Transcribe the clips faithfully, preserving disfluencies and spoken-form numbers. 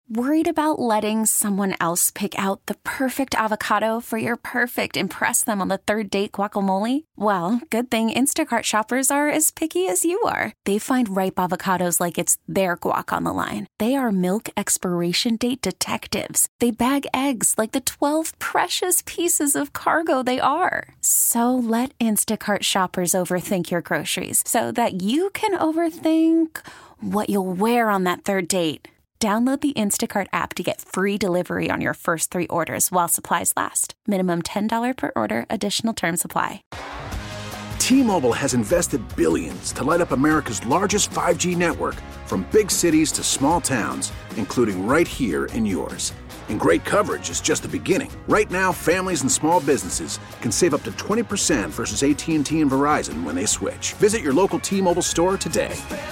Worried about letting someone else pick out the perfect avocado for your perfect impress them on the third date guacamole? Well, good thing Instacart shoppers are as picky as you are. They find ripe avocados like it's their guac on the line. They are milk expiration date detectives. They bag eggs like the twelve precious pieces of cargo they are. So let Instacart shoppers overthink your groceries so that you can overthink what you'll wear on that third date. Download the Instacart app to get free delivery on your first three orders while supplies last. Minimum ten dollars per order. Additional terms apply. T-Mobile has invested billions to light up America's largest five G network, from big cities to small towns, including right here in yours. And great coverage is just the beginning. Right now, families and small businesses can save up to twenty percent versus A T and T and Verizon when they switch. Visit your local T-Mobile store today.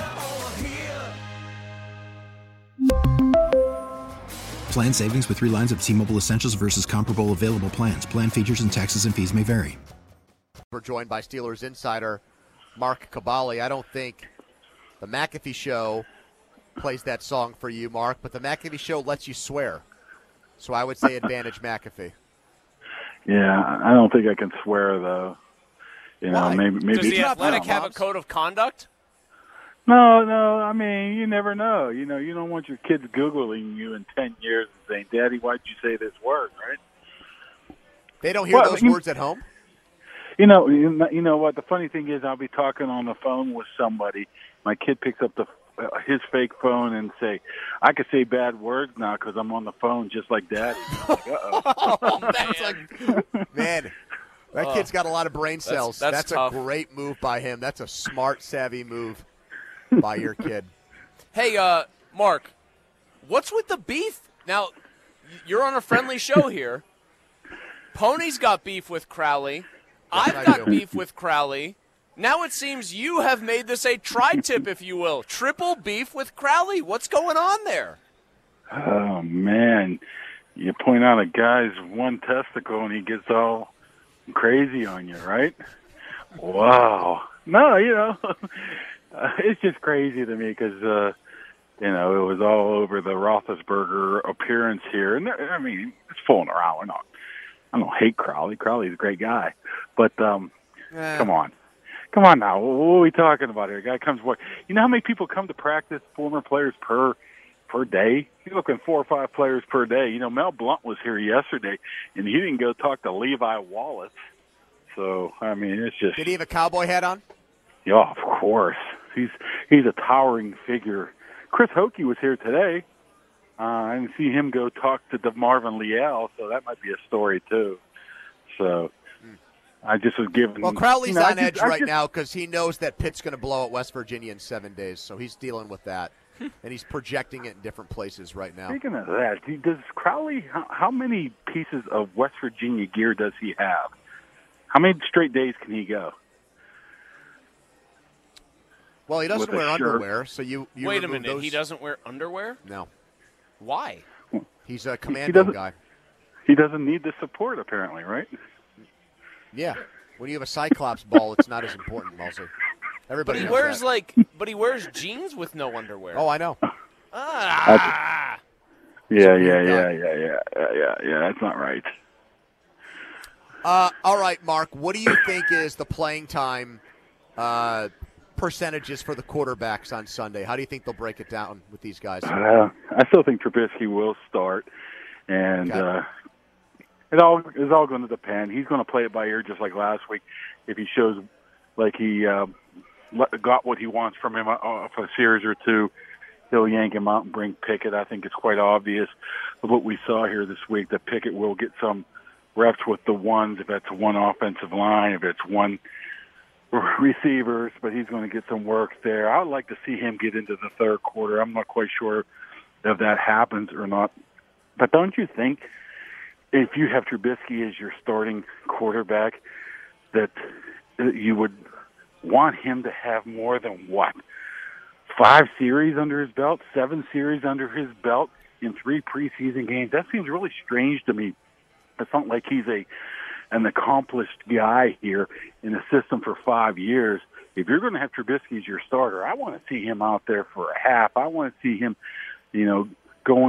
Plan savings with three lines of T-Mobile Essentials versus comparable available plans. Plan features and taxes and fees may vary. We're joined by Steelers insider Mark Kaboly. I don't think the McAfee Show plays that song for you, Mark, but the McAfee Show lets you swear. So I would say advantage McAfee. Yeah, I don't think I can swear, though. You know, Why? maybe maybe Does the Athletic have a code of conduct? No, no. I mean, you never know. You know, you don't want your kids Googling you in ten years and saying, "Daddy, why'd you say this word?" Right? They don't hear Well, those you- words at home? You know, you know, you know what? The funny thing is, I'll be talking on the phone with somebody. My kid picks up the uh, his fake phone and say, "I could say bad words now because I'm on the phone, just like Daddy." Like, uh-oh. Oh, man. Like, man, that Oh. kid's got a lot of brain cells. That's- that's tough. a great move by him. That's a smart, savvy move by your kid. Hey, uh, Mark, what's with the beef? Now, you're on a friendly show here. Pony's got beef with Crowley. Yes, I've I got do. beef with Crowley. Now it seems you have made this a tri-tip, if you will. Triple beef with Crowley. What's going on there? Oh man, you point out a guy's one testicle and he gets all crazy on you, right? Wow. No, you know, uh, it's just crazy to me because uh, you know it was all over the Roethlisberger appearance here, and I mean it's fooling around. We're not. I don't hate Crowley. Crowley's a great guy, but um, Eh. come on. Come on now. What are we talking about here? A guy comes to work. You know how many people come to practice, former players per per day? You're looking four or five players per day. You know, Mel Blount was here yesterday, and he didn't go talk to Levi Wallace. So, I mean, it's just... Did he have a cowboy hat on? Yeah, of course. He's he's a towering figure. Chris Hokie was here today. Uh, I didn't see him go talk to DeMarvin Leal, so that might be a story, too. So... I just was giving. Well, Crowley's you know, I on just- edge I right just- now because he knows that Pitt's going to blow at West Virginia in seven days, so he's dealing with that. And he's projecting it in different places right now. Speaking of that, he- does Crowley? How, how many pieces of West Virginia gear does he have? How many straight days can he go? Well, he doesn't With a wear shirt. underwear, so you, you Wait a remove minute. those- He doesn't wear underwear? No. Why? He's a commando doesn't- guy. He doesn't need the support, apparently, right? Yeah. When you have a Cyclops ball, it's not as important, Mosley. But Everybody he knows wears that. like, but he wears jeans with no underwear. Oh, I know. Ah. Yeah, weird yeah, yeah, guy. yeah, yeah, yeah, yeah, yeah. That's not right. Uh, all right, Mark, what do you think is the playing time uh, percentages for the quarterbacks on Sunday? How do you think they'll break it down with these guys? Uh, I still think Trubisky will start, and Okay. uh, it all is all going to depend. He's going to play it by ear, just like last week. If he shows like he uh, let- got what he wants from him uh, for a series or two, he'll yank him out and bring Pickett. I think it's quite obvious with what we saw here this week that Pickett will get some reps with the ones, if that's one offensive line, if it's one receivers, but he's going to get some work there. I'd like to see him get into the third quarter. I'm not quite sure if that happens or not. But don't you think if you have Trubisky as your starting quarterback that you would want him to have more than what? Five series under his belt, seven series under his belt in three preseason games? That seems really strange to me. It's not like he's a an accomplished guy here in the system for five years. If you're going to have Trubisky as your starter, I want to see him out there for a half. I want to see him, you know, going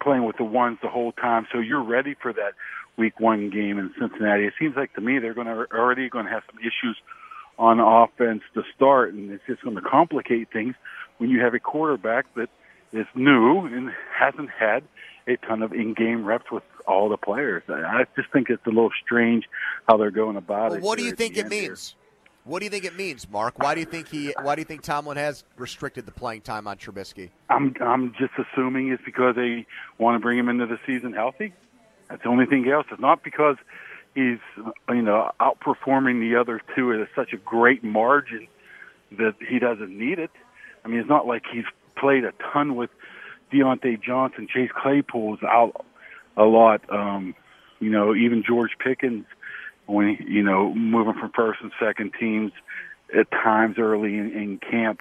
playing with the ones the whole time, so you're ready for that week one game in Cincinnati. It seems like to me they're going to already going to have some issues on offense to start, and it's just going to complicate things when you have a quarterback that is new and hasn't had a ton of in-game reps with all the players. I just think it's a little strange how they're going about well, it. What do you think it means? Here. What do you think it means, Mark? Why do you think he? Why do you think Tomlin has restricted the playing time on Trubisky? I'm I'm just assuming it's because they want to bring him into the season healthy. That's the only thing else. It's not because he's you know outperforming the other two at such a great margin that he doesn't need it. I mean, it's not like he's played a ton with Deontay Johnson, Chase Claypool's out a lot. Um, you know, even George Pickens, when you know moving from first and second teams at times early in, in camp.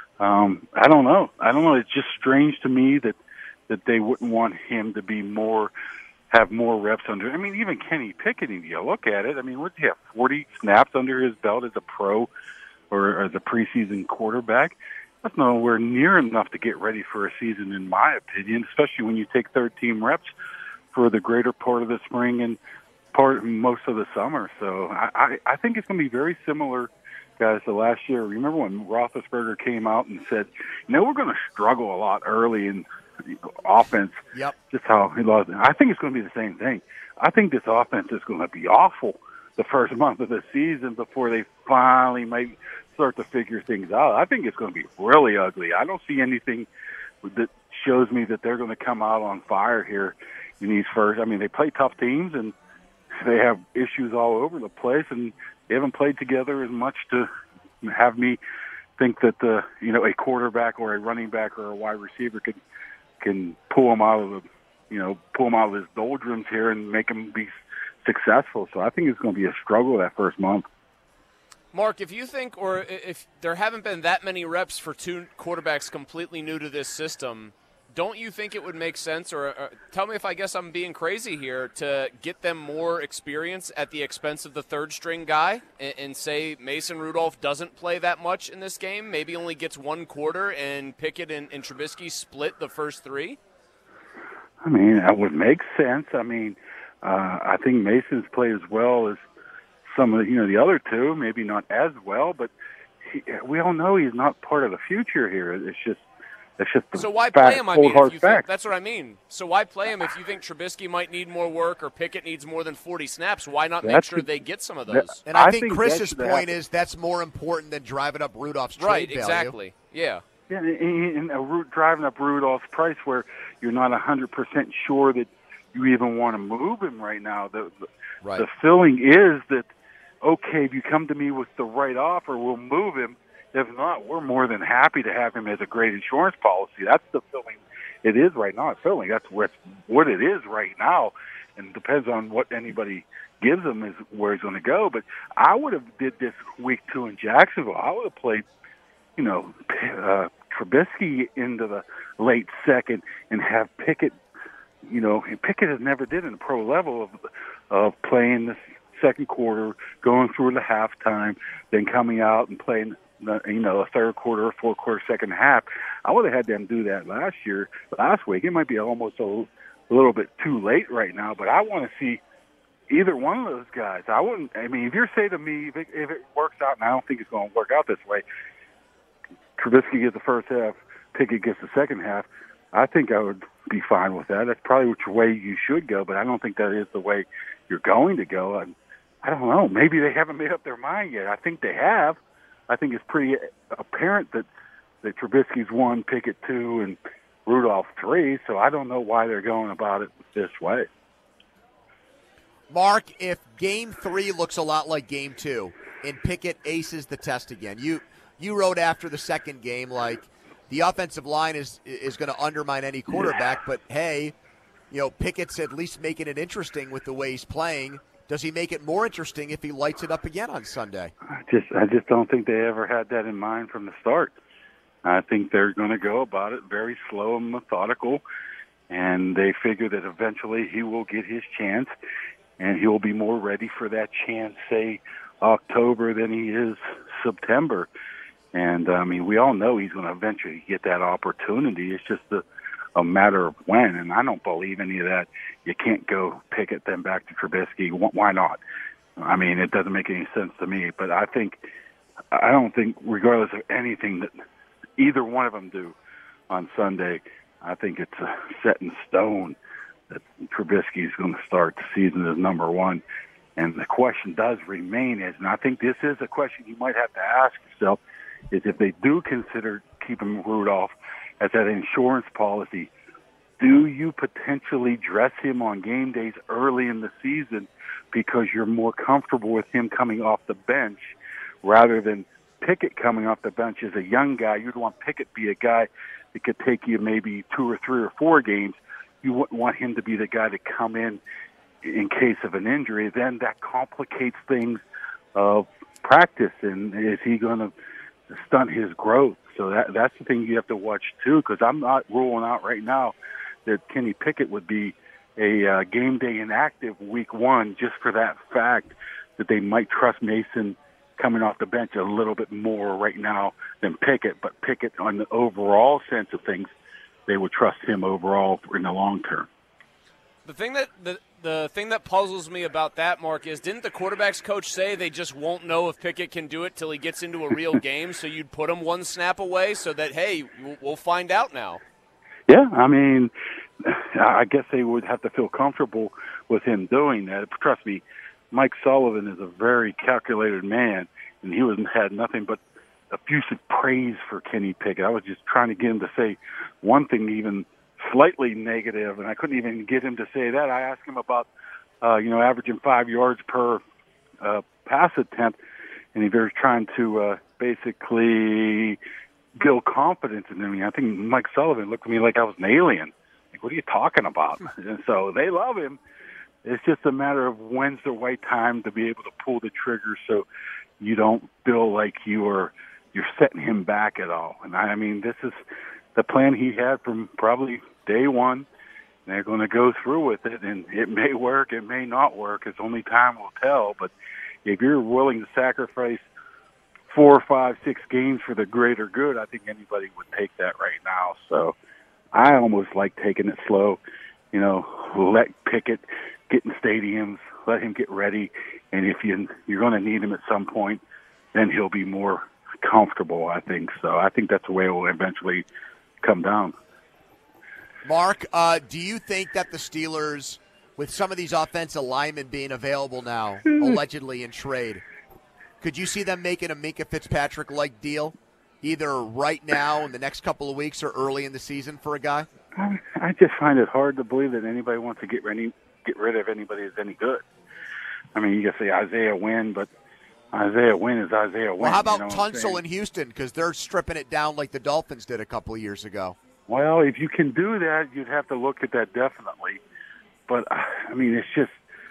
Um, I don't know. I don't know. It's just strange to me that that they wouldn't want him to be more, have more reps under. I mean, even Kenny Pickett. If you look at it, I mean, what did he have? forty snaps under his belt as a pro or as a preseason quarterback. That's nowhere near enough to get ready for a season, in my opinion. Especially when you take thirteen reps for the greater part of the spring and part most of the summer. So I, I, I think it's going to be very similar, guys, to last year. Remember when Roethlisberger came out and said, you know, we're going to struggle a lot early in offense. Yep. Just how he lost it. I think it's going to be the same thing. I think this offense is going to be awful the first month of the season before they finally might start to figure things out. I think it's going to be really ugly. I don't see anything that shows me that they're going to come out on fire here in these first. I mean, they play tough teams and they have issues all over the place, and they haven't played together as much to have me think that the you know a quarterback or a running back or a wide receiver can can pull him out of the you know pull him out of his doldrums here and make him be successful. So I think it's going to be a struggle that first month. Mark, if you think, or if there haven't been that many reps for two quarterbacks completely new to this system, don't you think it would make sense, or, or tell me if I guess I'm being crazy here, to get them more experience at the expense of the third-string guy and, and say Mason Rudolph doesn't play that much in this game, maybe only gets one quarter, and Pickett and, and Trubisky split the first three? I mean, that would make sense. I mean, uh, I think Mason's played as well as some of the, you know, the other two, maybe not as well, but he, we all know he's not part of the future here. It's just It's just so why fact, play him? I mean, if you think, that's what I mean. So why play him if you think Trubisky might need more work or Pickett needs more than forty snaps? Why not make that's sure the, they get some of those? And I, I think, think Chris's point happen. is that's more important than driving up Rudolph's trade right, value. exactly. Yeah. Yeah, and a root driving up Rudolph's price where you're not one hundred percent sure that you even want to move him right now. The, the, right. the feeling is that, okay, if you come to me with the right offer, we'll move him. If not, we're more than happy to have him as a great insurance policy. That's the feeling it is right now. It's feeling that's what what it is right now, and depends on what anybody gives him is where he's going to go. But I would have did this week two in Jacksonville. I would have played, you know, uh, Trubisky into the late second and have Pickett. You know, Pickett has never did in the pro level of of playing the second quarter, going through the halftime, then coming out and playing. You know, a third quarter, fourth quarter, second half. I would have had them do that last year, last week. It might be almost a, a little bit too late right now, but I want to see either one of those guys. I wouldn't. I mean, if you're saying to me, if it, if it works out, and I don't think it's going to work out this way, Trubisky gets the first half, Pickett gets the second half. I think I would be fine with that. That's probably which way you should go, but I don't think that is the way you're going to go. I, I don't know. Maybe they haven't made up their mind yet. I think they have. I think it's pretty apparent that, that Trubisky's one, Pickett two, and Rudolph three, so I don't know why they're going about it this way. Mark, if game three looks a lot like game two and Pickett aces the test again, you you wrote after the second game, like, the offensive line is is going to undermine any quarterback, but hey, you know, Pickett's at least making it interesting with the way he's playing. Does he make it more interesting if he lights it up again on Sunday? I just, I just don't think they ever had that in mind from the start. I think they're going to go about it very slow and methodical, and they figure that eventually he will get his chance, and he will be more ready for that chance, say, October than he is September. And, I mean, we all know he's going to eventually get that opportunity. It's just a, a matter of when, and I don't believe any of that. You can't go Pickett then back to Trubisky. Why not? I mean, it doesn't make any sense to me. But I think, I don't think, regardless of anything that either one of them do on Sunday, I think it's uh, set in stone that Trubisky is going to start the season as number one. And the question does remain is, and I think this is a question you might have to ask yourself, is if they do consider keeping Rudolph as that insurance policy, do you potentially dress him on game days early in the season because you're more comfortable with him coming off the bench rather than Pickett coming off the bench as a young guy? You'd want Pickett to be a guy that could take you maybe two or three or four games. You wouldn't want him to be the guy to come in in case of an injury. Then that complicates things of practice, and is he going to stunt his growth? So that that's the thing you have to watch too, because I'm not ruling out right now that Kenny Pickett would be a uh, game day inactive week one just for that fact that they might trust Mason coming off the bench a little bit more right now than Pickett. But Pickett, on the overall sense of things, they would trust him overall in the long term. The thing that the the thing that puzzles me about that, Mark, is didn't the quarterback's coach say they just won't know if Pickett can do it till he gets into a real game? So you'd put him one snap away so that, hey, we'll find out now. Yeah, I mean, I guess they would have to feel comfortable with him doing that. Trust me, Mike Sullivan is a very calculated man, and he was had nothing but effusive praise for Kenny Pickett. I was just trying to get him to say one thing even slightly negative, and I couldn't even get him to say that. I asked him about, uh, you know, averaging five yards per uh, pass attempt, and he was trying to uh, basically build confidence in me. I think Mike Sullivan looked at me like I was an alien. Like, what are you talking about? And so they love him. It's just a matter of when's the right time to be able to pull the trigger so you don't feel like you are you're setting him back at all. And I, I mean, this is the plan he had from probably day one. They're going to go through with it, and it may work, it may not work. It's only time will tell. But if you're willing to sacrifice four, five, six games for the greater good, I think anybody would take that right now. So I almost like taking it slow. You know, let Pickett get in stadiums, let him get ready, and if you, you're going to need him at some point, then he'll be more comfortable, I think. So I think that's the way it will eventually come down. Mark, uh, do you think that the Steelers, with some of these offensive linemen being available now, allegedly in trade, could you see them making a Minkah Fitzpatrick-like deal, either right now in the next couple of weeks or early in the season for a guy? I, I just find it hard to believe that anybody wants to get ready, get rid of anybody who's any good. I mean, you can say Isaiah Wynn, but Isaiah Wynn is Isaiah Wynn. Well, how about you know Tunsil in Houston? Because they're stripping it down like the Dolphins did a couple of years ago. Well, if you can do that, you'd have to look at that definitely. But, I mean, it's just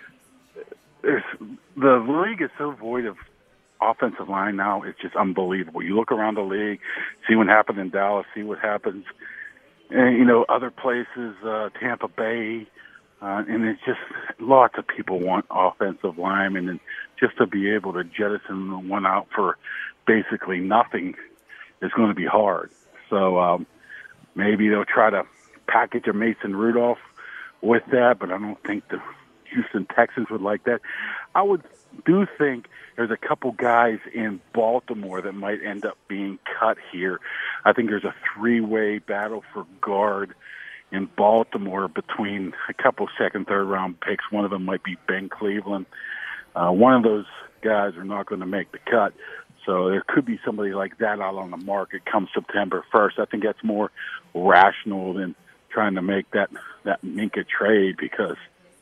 there's, the league is so void of offensive line now. It's just unbelievable. You look around the league, see what happened in Dallas, see what happens and, you know, other places, uh, Tampa Bay, uh, and it's just lots of people want offensive linemen, and just to be able to jettison one out for basically nothing is going to be hard. So um, maybe they'll try to package a Mason Rudolph with that, but I don't think the Houston Texans would like that. I would do think there's a couple guys in Baltimore that might end up being cut here. I think there's a three-way battle for guard in Baltimore between a couple second, third-round picks. One of them might be Ben Cleveland. Uh, one of those guys are not going to make the cut. So there could be somebody like that out on the market come September first. I think that's more rational than trying to make that, that Minkah trade because,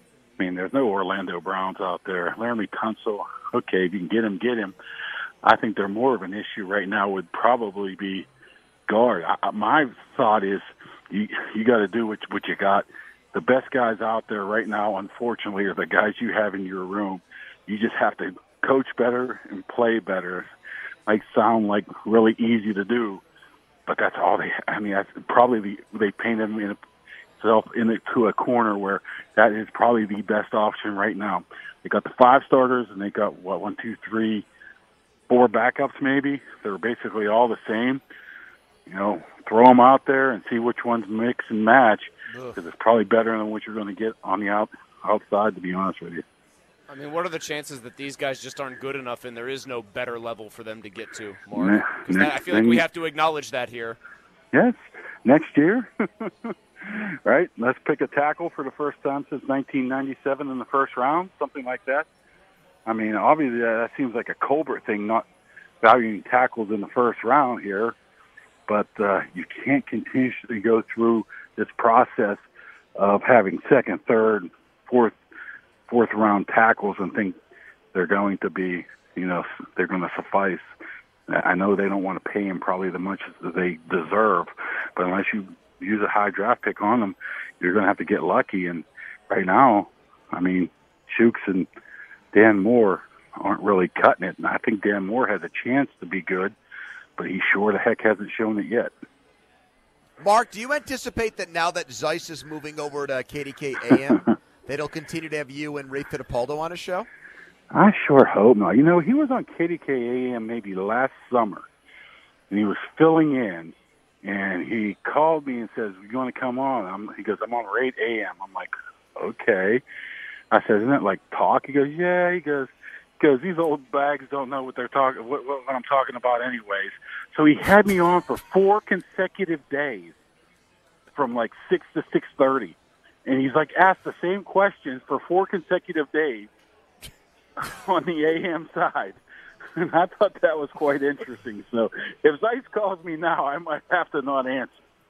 I mean, there's no Orlando Browns out there. Laramie Tunsil, okay, if you can get him, get him. I think they're more of an issue right now would probably be guard. I, my thought is you you got to do what, what you got. The best guys out there right now, unfortunately, are the guys you have in your room. You just have to coach better and play better. Might sound like really easy to do, but that's all they. I mean, that's probably the they paint them in itself into a corner where that is probably the best option right now. They got the five starters and they got what one, two, three, four backups maybe. They're basically all the same. you know, throw them out there and see which ones mix and match, because it's probably better than what you're going to get on the out, outside, to be honest with you. I mean, what are the chances that these guys just aren't good enough and there is no better level for them to get to, Mark? Because I feel like we have to acknowledge that here. Yes, next year. Right? Let's pick a tackle for the first time since nineteen ninety-seven in the first round, something like that. I mean, obviously that seems like a Colbert thing, not valuing tackles in the first round here. But uh, you can't continuously go through this process of having second, third, fourth, fourth round tackles and think they're going to be, you know, they're going to suffice. I know they don't want to pay him probably the much as they deserve, but unless you use a high draft pick on them, you're going to have to get lucky. And right now, I mean, Shooks and Dan Moore aren't really cutting it. And I think Dan Moore has a chance to be good, but he sure the heck hasn't shown it yet. Mark, do you anticipate that now that Zeiss is moving over to K D K A M, that he'll continue to have you and Ray Fittipaldo on his show? I sure hope not. You know, he was on K D K A M maybe last summer, and he was filling in. And he called me and says, "You want to come on?" I'm, he goes, "I'm on Rate A M." I'm like, "Okay." I said, "Isn't it like talk?" He goes, "Yeah." He goes, he goes, "These old bags don't know what they're talking, what, what, what I'm talking about, anyways." So he had me on for four consecutive days, from like six to six thirty, and he's like asked the same questions for four consecutive days on the A M side. And I thought that was quite interesting. So if Zeiss calls me now, I might have to not answer.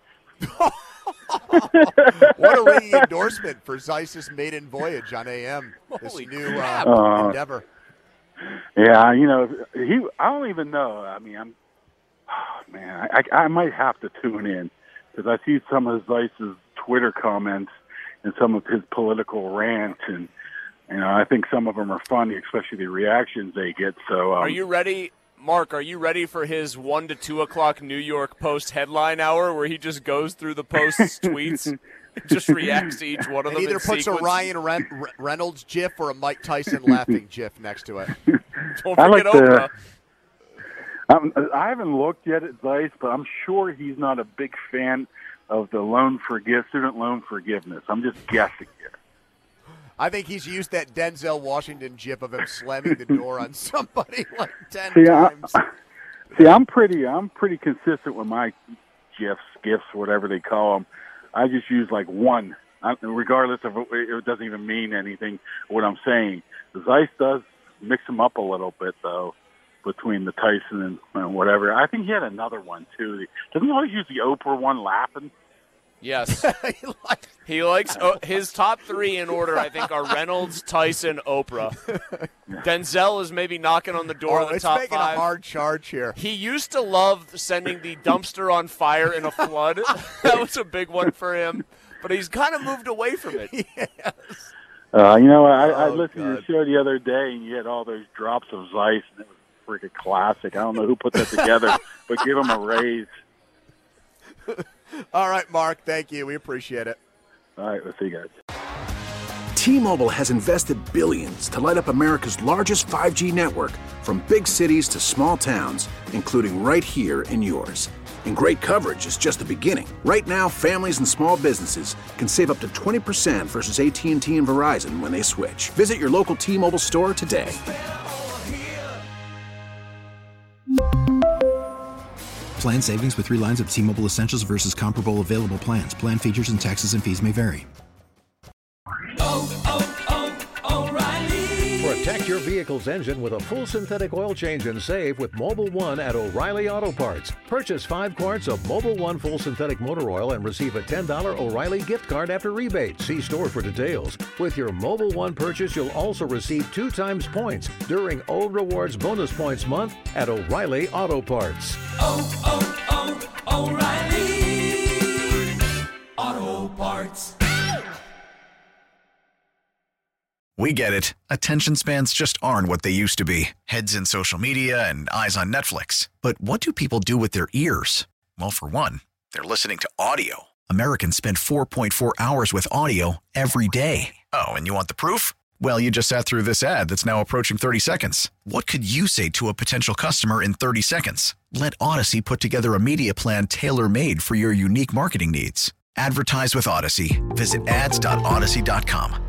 What a ringing endorsement for Zeiss's maiden voyage on A M, this Holy new crap. uh, Uh, endeavor. Yeah, you know, he. I don't even know. I mean, I'm. Oh, man, I, I might have to tune in because I see some of Zeiss's Twitter comments and some of his political rants, and you know, I think some of them are funny, especially the reactions they get. So, um, Are you ready, Mark? Are you ready for his one to two o'clock New York Post headline hour, where he just goes through the Post's tweets, just reacts to each one of And them? either in puts sequence? a Ryan Ren- Reynolds gif or a Mike Tyson laughing gif next to it. Don't I forget like Oprah. the, um, I haven't looked yet at Zeiss, but I'm sure he's not a big fan of the loan forgive student loan forgiveness. I'm just guessing here. I think he's used that Denzel Washington gif of him slamming the door on somebody like ten See, times. I, see, I'm pretty, I'm pretty consistent with my gifs, gifts, whatever they call them. I just use like one, I, regardless of it, it doesn't even mean anything. What I'm saying, Zeiss does mix them up a little bit though, between the Tyson and, and whatever. I think he had another one too. Doesn't he always use the Oprah one, laughing? Yes. He likes oh, his top three in order, I think, are Reynolds, Tyson, Oprah. Denzel is maybe knocking on the door Oh, of the it's top making five. a hard charge here. He used to love sending the dumpster on fire in a flood. That was a big one for him. But he's kind of moved away from it. Yes. Uh, you know, I, I Oh, listened God. to the show the other day, and you had all those drops of Zeiss, and it was a freaking classic. I don't know who put that together, but give him a raise. All right, Mark, thank you. We appreciate it. All right, let's see, guys. T-Mobile has invested billions to light up America's largest five G network, from big cities to small towns, including right here in yours. And great coverage is just the beginning. Right now, families and small businesses can save up to twenty percent versus A T and T and Verizon when they switch. Visit your local T-Mobile store today. Plan savings with three lines of T-Mobile Essentials versus comparable available plans. Plan features and taxes and fees may vary. Protect your vehicle's engine with a full synthetic oil change and save with Mobile One at O'Reilly Auto Parts. Purchase five quarts of Mobile One full synthetic motor oil and receive a ten dollars O'Reilly gift card after rebate. See store for details. With your Mobile One purchase, you'll also receive two times points during O Rewards Bonus Points Month at O'Reilly Auto Parts. Oh, oh, oh, O'Reilly Auto Parts. We get it. Attention spans just aren't what they used to be. Heads in social media and eyes on Netflix. But what do people do with their ears? Well, for one, they're listening to audio. Americans spend four point four hours with audio every day. Oh, and you want the proof? Well, you just sat through this ad that's now approaching thirty seconds. What could you say to a potential customer in thirty seconds? Let Odyssey put together a media plan tailor-made for your unique marketing needs. Advertise with Odyssey. Visit ads dot odyssey dot com.